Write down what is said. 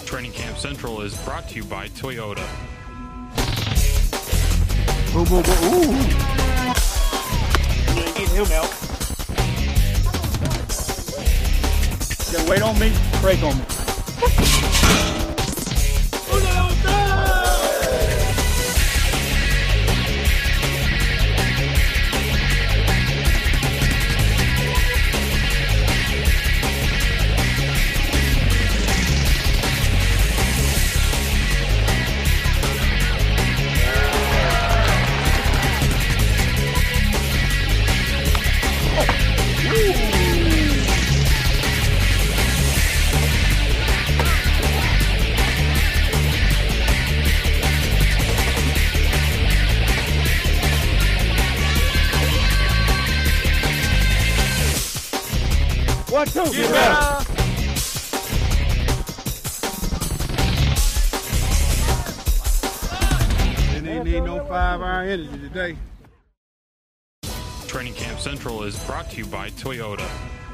Training Camp Central is brought to you by Toyota. Boom, boom, boom. Ooh. You ain't getting him out. Just wait on me, break on me. One, two, get back. And they need no 5-iron energy today. Training Camp Central is brought to you by Toyota.